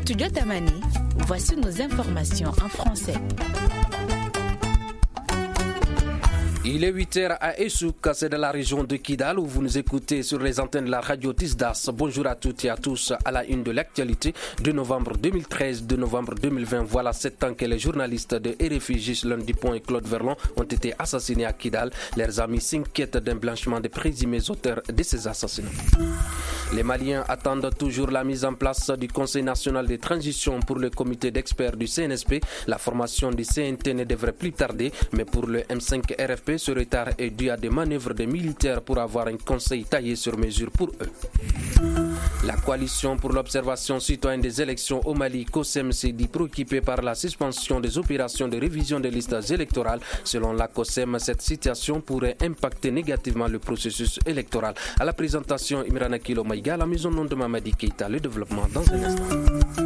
Studio Tamani, voici nos informations en français. Il est 8h à Essouk, c'est de la région de Kidal où vous nous écoutez sur les antennes de la radio Tisdas. Bonjour à toutes et à tous à la une de l'actualité de novembre 2013, de novembre 2020. Voilà 7 ans que les journalistes de RFI Ghislain Dupont et Claude Verlon ont été assassinés à Kidal. Leurs amis s'inquiètent d'un blanchiment des présumés auteurs de ces assassinats. Les Maliens attendent toujours la mise en place du Conseil national de transition pour le comité d'experts du CNSP. La formation du CNT ne devrait plus tarder, mais pour le M5 RFP, ce retard est dû à des manœuvres des militaires pour avoir un conseil taillé sur mesure pour eux. La coalition pour l'observation citoyenne des élections au Mali, COSEM, s'est dit préoccupée par la suspension des opérations de révision des listes électorales. Selon la COSEM, cette situation pourrait impacter négativement le processus électoral. À la présentation, Imrana Kilo Maïga, la maison nom de Mamadi Keïta, le développement dans un instant.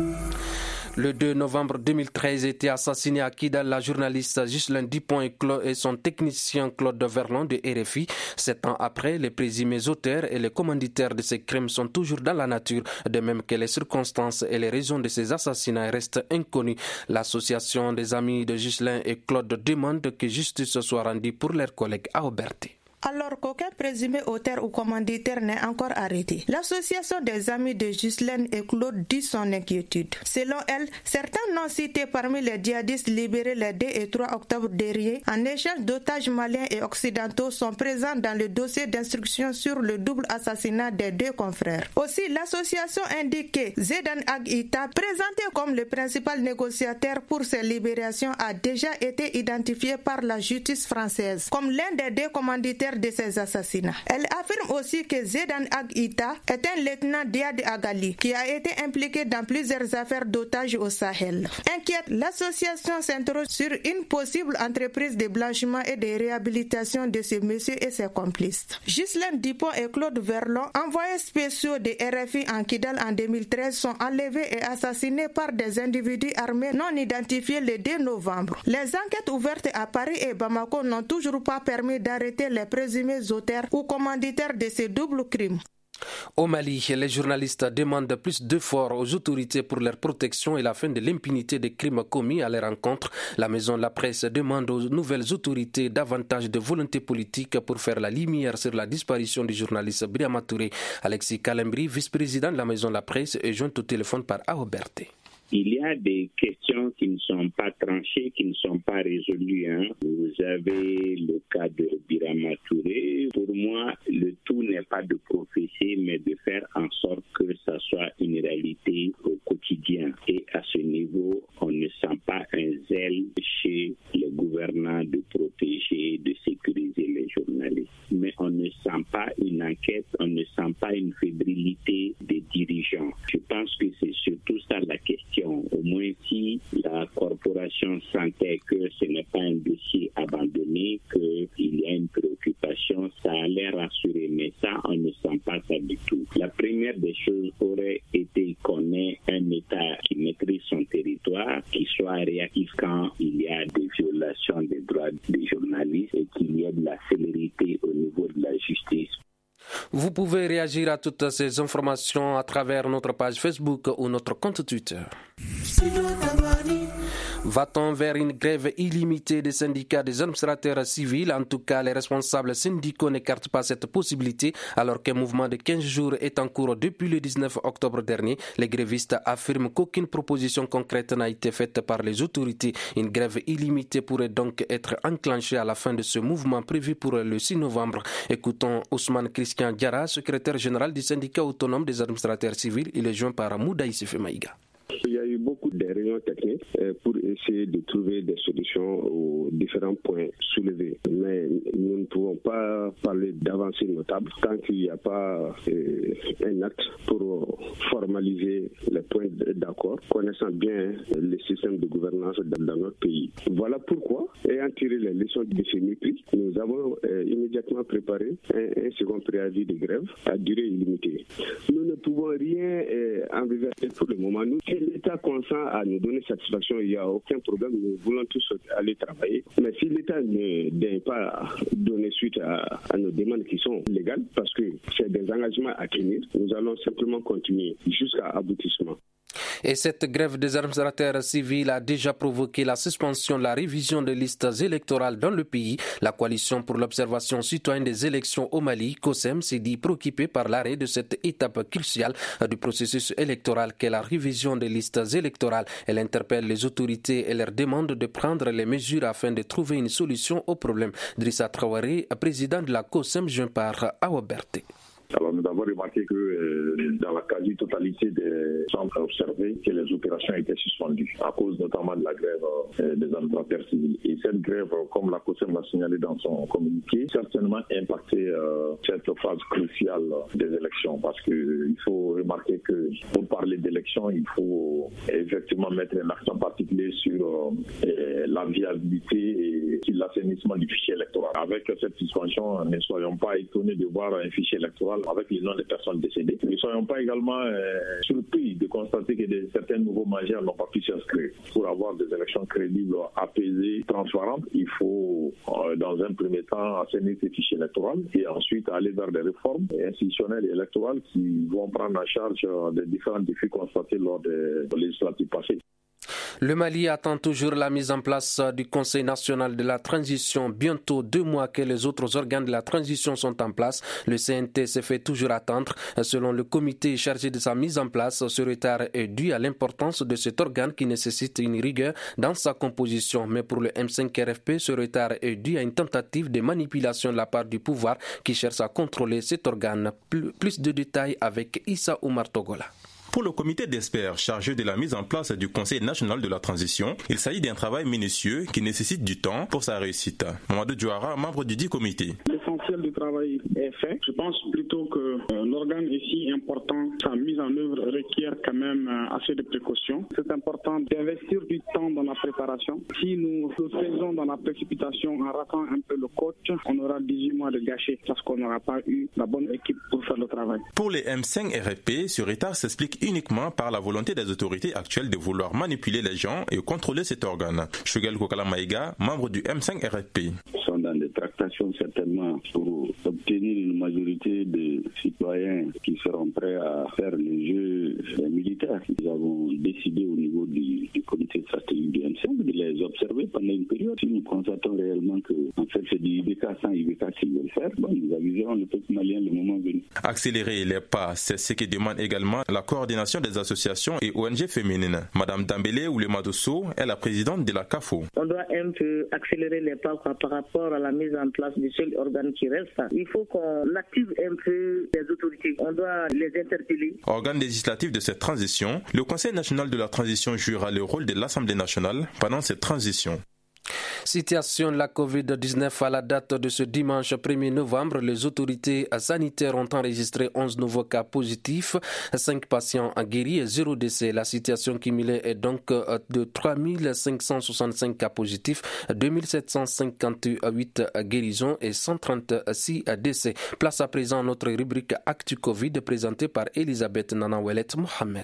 Le 2 novembre 2013 était assassiné à Kidal la journaliste Ghislain Dupont et son technicien Claude Verlon de RFI. 7 ans après, les présumés auteurs et les commanditaires de ces crimes sont toujours dans la nature, de même que les circonstances et les raisons de ces assassinats restent inconnues. L'association des amis de Ghislain et Claude demande que justice soit rendue pour leurs collègues à Auberté. Alors qu'aucun présumé auteur ou commanditaire n'est encore arrêté, l'association des amis de Ghislaine et Claude dit son inquiétude. Selon elle, certains noms cités parmi les djihadistes libérés les 2 et 3 octobre dernier en échange d'otages maliens et occidentaux sont présents dans le dossier d'instruction sur le double assassinat des 2 confrères. Aussi, l'association indique que Zedan Ag Ita, présenté comme le principal négociateur pour ces libérations, a déjà été identifié par la justice française comme l'un des 2 commanditaires de ces assassinats. Elle affirme aussi que Zedan Ag Ita est un lieutenant Diad Agali qui a été impliqué dans plusieurs affaires d'otages au Sahel. Inquiète, l'association s'interroge sur une possible entreprise de blanchiment et de réhabilitation de ce monsieur et ses complices. Ghislain Dupont et Claude Verlon, envoyés spéciaux de RFI en Kidal en 2013, sont enlevés et assassinés par des individus armés non identifiés le 2 novembre. Les enquêtes ouvertes à Paris et Bamako n'ont toujours pas permis d'arrêter les présumés auteurs ou commanditaires de ces doubles crimes. Au Mali, les journalistes demandent plus d'efforts aux autorités pour leur protection et la fin de l'impunité des crimes commis à leur encontre. La Maison de la Presse demande aux nouvelles autorités davantage de volonté politique pour faire la lumière sur la disparition du journaliste Birama Touré. Alexis Kalembri, vice-président de la Maison de la Presse, est joint au téléphone par Aoberté. Il y a des questions qui ne sont pas tranchées, qui ne sont pas résolues. Vous avez le cas de Birama Touré. Pour moi, le tout n'est pas de professer, mais de faire en sorte que ça soit une réalité au quotidien. Et à ce niveau, on ne sent pas un zèle chez les gouvernants de protéger, de sécuriser les journalistes. Mais on ne sent pas une enquête, on ne sent pas une fébrilité des dirigeants. Je pense que c'est surtout ça la question. Au moins si la corporation sentait que ce n'est pas un dossier abandonné, qu'il y a une préoccupation, ça allait rassurer. Mais ça, on ne sent pas ça du tout. La première des choses aurait été qu'on ait un État qui maîtrise son territoire, qui soit réactif quand il y a des violations des droits des journalistes et qu'il y ait de la célérité au niveau de la justice. Vous pouvez réagir à toutes ces informations à travers notre page Facebook ou notre compte Twitter. Va-t-on vers une grève illimitée des syndicats des administrateurs civils? En tout cas, les responsables syndicaux n'écartent pas cette possibilité alors qu'un mouvement de 15 jours est en cours depuis le 19 octobre dernier. Les grévistes affirment qu'aucune proposition concrète n'a été faite par les autorités. Une grève illimitée pourrait donc être enclenchée à la fin de ce mouvement prévu pour le 6 novembre. Écoutons Ousmane Christian Diarra, secrétaire général du syndicat autonome des administrateurs civils. Il est joint par Mouda Issifé Maïga. Il y a eu beaucoup de réunions techniques pour essayer de trouver des solutions aux différents points soulevés. Mais nous ne pouvons pas parler d'avancées notables tant qu'il n'y a pas un acte pour formaliser les points d'accord, connaissant bien le système de gouvernance dans notre pays. Voilà pourquoi, ayant tiré les leçons de ce mépris, nous avons immédiatement préparé un second préavis de grève à durée illimitée. Nous ne pouvons rien envisager pour le moment. Nous, si l'État consent à nous donner satisfaction, il n'y a aucun problème. Nous voulons tous aller travailler. Mais si l'État ne vient pas donner suite à nos demandes qui sont légales, parce que c'est des engagements à tenir, nous allons simplement continuer jusqu'à aboutissement. Et cette grève des administrateurs civils a déjà provoqué la suspension de la révision des listes électorales dans le pays. La coalition pour l'observation citoyenne des élections au Mali, COSEM, s'est dit préoccupée par l'arrêt de cette étape cruciale du processus électoral qu'est la révision des listes électorales. Elle interpelle les autorités et leur demande de prendre les mesures afin de trouver une solution au problème. Drissa Traoré, président de la COSEM, joint par Awa Berté. Alors nous avons remarqué que dans la quasi-totalité des centres observés, que les opérations étaient suspendues à cause notamment de la grève des administrateurs civils. Et cette grève, comme la COSEM l'a signalé dans son communiqué, certainement impacté cette phase cruciale des élections, parce qu'il faut remarquer que pour parler d'élections, il faut effectivement mettre un accent particulier sur la viabilité et sur l'assainissement du fichier électoral. Avec cette suspension, ne soyons pas étonnés de voir un fichier électoral avec les noms des personnes décédées. Ne soyons pas également surpris de constater que certains nouveaux majeurs n'ont pas pu s'inscrire. Pour avoir des élections crédibles, apaisées, transparentes, il faut dans un premier temps assainir ces fichiers électoraux et ensuite aller vers des réformes institutionnelles et électorales qui vont prendre en charge des différents défis constatés lors des législatives passées. Le Mali attend toujours la mise en place du Conseil national de la transition. Bientôt 2 mois que les autres organes de la transition sont en place. Le CNT se fait toujours attendre. Selon le comité chargé de sa mise en place, ce retard est dû à l'importance de cet organe qui nécessite une rigueur dans sa composition. Mais pour le M5-RFP, ce retard est dû à une tentative de manipulation de la part du pouvoir qui cherche à contrôler cet organe. Plus de détails avec Issa Oumar Togola. Pour le comité d'experts chargé de la mise en place du Conseil national de la transition, il s'agit d'un travail minutieux qui nécessite du temps pour sa réussite. Mamadou Diouara, membre du dit comité. L'essentiel du travail est fait. Je pense plutôt que l'organe est si important, sa mise en œuvre requiert quand même assez de précautions. C'est important d'investir du temps dans la préparation. Si nous le faisons dans la précipitation en ratant un peu le coach, on aura 18 mois de gâchis parce qu'on n'aura pas eu la bonne équipe pour faire le travail. Pour les M5-RFP, ce retard s'explique uniquement par la volonté des autorités actuelles de vouloir manipuler les gens et contrôler cet organe. Shugel Kokala Maïga, membre du M5-RFP. Nous sommes dans des tractations certainement pour obtenir une majorité de citoyens qui seront prêts à faire le jeu militaire. Nous avons décidé au niveau du comité stratégique du M5 de les observer pendant une période. Si nous constatons réellement que en fait c'est du IBK sans IBK qu'ils veulent faire, nous aviserons le peuple malien le moment venu. Accélérer les pas, c'est ce que demande également la coordination des associations et ONG féminines. Madame Dambélé Oulemadosso est la présidente de la CAFO. On doit un peu accélérer les pas par rapport à la mise en place du seul organe qui reste. Il faut qu'on active un peu les autorités. On doit les interpeller. Organe législatif de cette transition, le Conseil national de la transition jouera le rôle de l'Assemblée nationale pendant cette transition. Situation de la COVID-19 à la date de ce dimanche 1er novembre, les autorités sanitaires ont enregistré 11 nouveaux cas positifs, 5 patients guéris et 0 décès. La situation cumulée est donc de 3565 cas positifs, 2758 guérisons et 136 décès. Place à présent à notre rubrique Actu Covid présentée par Elisabeth Nanawellet Mohamed.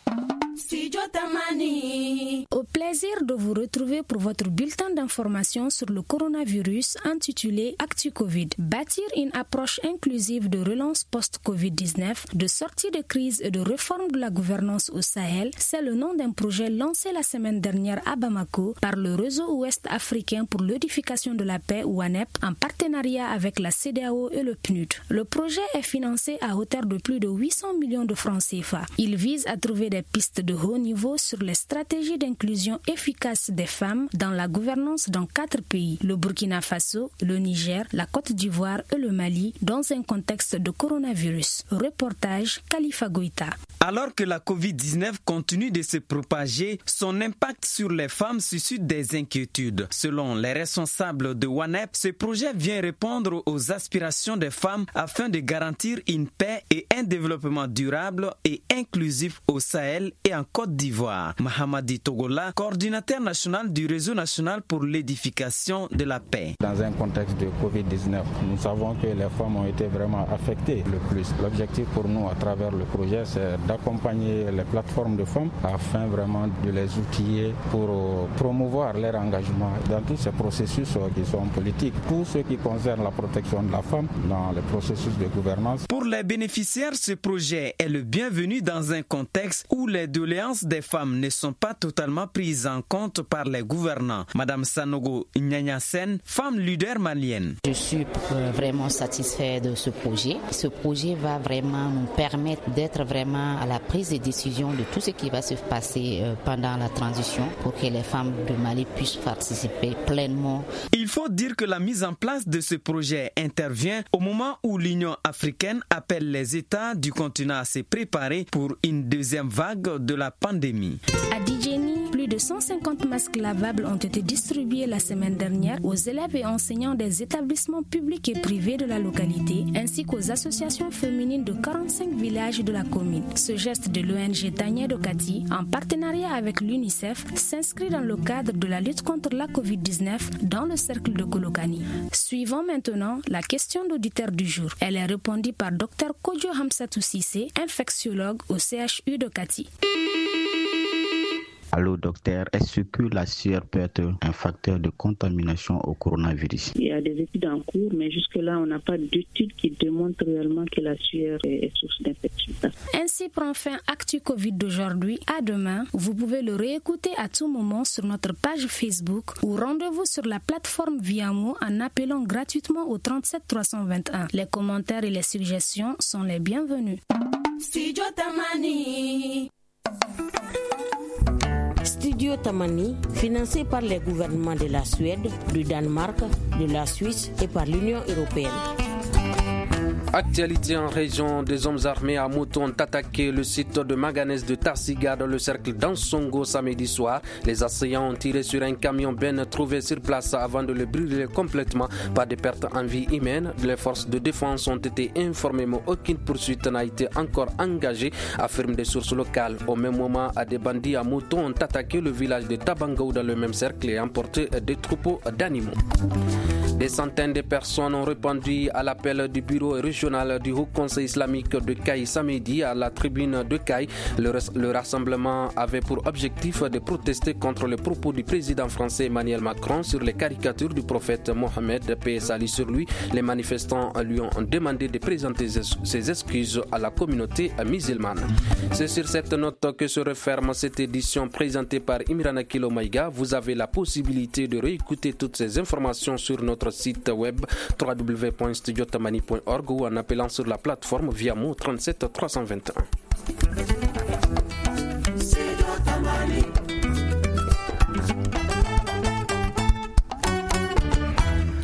Au plaisir de vous retrouver pour votre bulletin d'information sur le coronavirus intitulé Actu Covid. Bâtir une approche inclusive de relance post-Covid-19, de sortie de crise et de réforme de la gouvernance au Sahel, c'est le nom d'un projet lancé la semaine dernière à Bamako par le Réseau Ouest africain pour l'édification de la paix WANEP en partenariat avec la CEDEAO et le PNUD. Le projet est financé à hauteur de plus de 800 millions de francs CFA. Il vise à trouver des pistes de haut niveau sur les stratégies d'inclusion efficaces des femmes dans la gouvernance dans 4 pays, le Burkina Faso, le Niger, la Côte d'Ivoire et le Mali, dans un contexte de coronavirus. Reportage Khalifa Goïta. Alors que la COVID-19 continue de se propager, son impact sur les femmes suscite des inquiétudes. Selon les responsables de WANEP, ce projet vient répondre aux aspirations des femmes afin de garantir une paix et un développement durable et inclusif au Sahel et en Côte d'Ivoire. d'Ivoire. Mahamadi Togola, coordinateur national du réseau national pour l'édification de la paix. Dans un contexte de Covid-19, nous savons que les femmes ont été vraiment affectées le plus. L'objectif pour nous à travers le projet, c'est d'accompagner les plateformes de femmes afin vraiment de les outiller pour promouvoir leur engagement dans tous ces processus qui sont politiques. Tout ce qui concerne la protection de la femme dans les processus de gouvernance. Pour les bénéficiaires, ce projet est le bienvenu dans un contexte où les doléances des femmes ne sont pas totalement prises en compte par les gouvernants. Madame Sanogo Nyanya-Sen, femme leader malienne. Je suis vraiment satisfait de ce projet. Ce projet va vraiment nous permettre d'être vraiment à la prise de décision de tout ce qui va se passer pendant la transition pour que les femmes de Mali puissent participer pleinement. Il faut dire que la mise en place de ce projet intervient au moment où l'Union africaine appelle les États du continent à se préparer pour une deuxième vague de la pandémie. À Djeni, plus de 150 masques lavables ont été distribués la semaine dernière aux élèves et enseignants des établissements publics et privés de la localité, ainsi qu'aux associations féminines de 45 villages de la commune. Ce geste de l'ONG Tania Dokati, en partenariat avec l'UNICEF, s'inscrit dans le cadre de la lutte contre la Covid-19 dans le cercle de Kolokani. Suivons maintenant la question d'auditeur du jour. Elle est répondue par Dr Kodjo Hamsatou Sissé, infectiologue au CHU de Kati. Allô docteur, est-ce que la sueur peut être un facteur de contamination au coronavirus? Il y a des études en cours, mais jusque-là, on n'a pas d'études qui démontrent réellement que la sueur est source d'infection. Ainsi prend fin Actu Covid d'aujourd'hui. À demain, vous pouvez le réécouter à tout moment sur notre page Facebook ou rendez-vous sur la plateforme Viamo en appelant gratuitement au 37 321. Les commentaires et les suggestions sont les bienvenus. Studio Tamani. Studio Tamani, financé par les gouvernements de la Suède, du Danemark, de la Suisse et par l'Union européenne. Actualité en région, des hommes armés à moto ont attaqué le site de manganèse de Tarsiga dans le cercle d'Ansongo samedi soir. Les assaillants ont tiré sur un camion Ben trouvé sur place avant de le brûler complètement. Pas de pertes en vie humaine. Les forces de défense ont été informées, mais aucune poursuite n'a été encore engagée, affirment des sources locales. Au même moment, des bandits à moto ont attaqué le village de Tabangou dans le même cercle et emporté des troupeaux d'animaux. Des centaines de personnes ont répondu à l'appel du bureau régional du Haut Conseil islamique de Caille samedi à la tribune de Caille. Le rassemblement avait pour objectif de protester contre les propos du président français Emmanuel Macron sur les caricatures du prophète Mohamed, paix et salut sur lui. Les manifestants lui ont demandé de présenter ses excuses à la communauté musulmane. C'est sur cette note que se referme cette édition présentée par Imrana Kilo Maïga. Vous avez la possibilité de réécouter toutes ces informations sur notre site web www.studiotamani.org ou en appelant sur la plateforme Viamo 37 321.